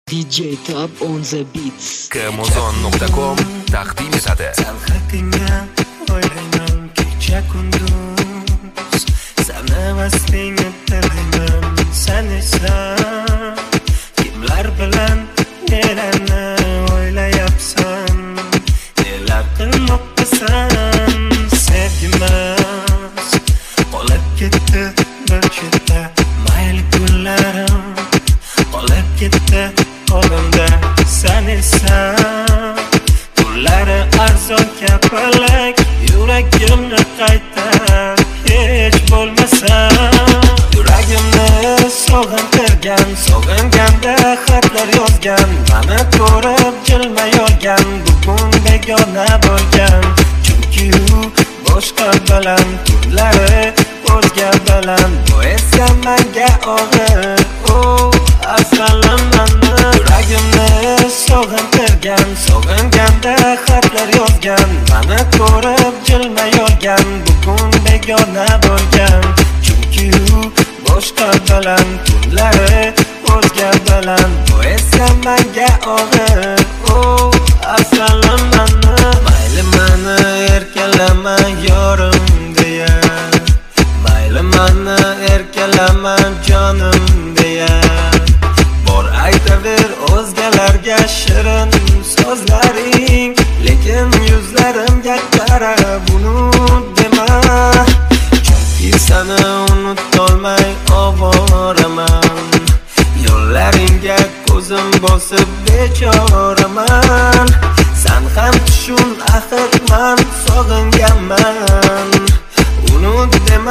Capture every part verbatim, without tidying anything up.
D J Tab on the beats. Kamozon nuqta com taqdim etadi. Sen haqingga o'ylayman kecha kunduz, sanamasdan o'tiraman. Sen esa kimlar bilan nelarni o'ylayapsan, nelar qilmoqdasan. Sevgimas qolib ketdi bir chetda, mayli kunlarim qolib ketdi qo'limda. Sen esa kunlari arzon kapalak, yuragimni qayta hech bo'lmasa. Yuragimni sog'intirgan, sog'inganda xatlar yozgan, mani ko'rib jilmayolgan, bugun begona bo'lgan. Chunki u boshqa bilan, kunlari o'zga bilan, bu esa menga og'ir. O asalim mani yuragimni sog'intirgan, sog'inganda xatlar yozgan, mani ko'rib jilmayolgan, bugun begona bo'lgan. Chunki u boshqa bilan, kunlari o'zga bilan, bu esa menga og'ir. O asalim mani mayli mani erkalama yorim deya, mayli mani erkalama jonim deya, bor aytaver o'zgalarga shirin so'zlaring, lekin yuzlarimga qara buni dema. Chunki seni unutolmay ovoraman, yo'llaringga ko'zim bosib bechoraman. Sen ham tushun axir men sog'inganman, unut dema.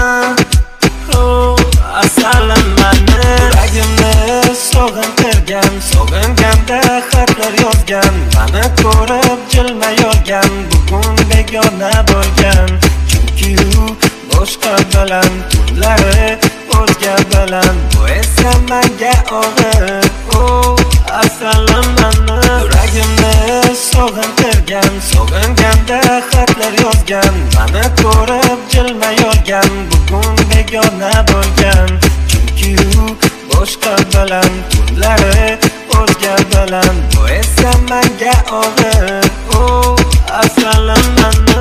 Oh asalim mani yuragimni sog'intirgan, sog'inganda xatlar yozgan, mani ko'rib jilmayolgan, bugun begona bo'lgan. Chunki u boshqa bilan, kunlari o'zga bilan, bu esa menga og'ir. O asalim mani yuragimni sog'intirgan, sog'inganda xatlar yozgan, mani ko'rib jilmayolgan, bugun begona bo'lgan. Chunki u boshqa bilan, kunlari o'zga bilan, bu esa menga og'ir. O asalim mani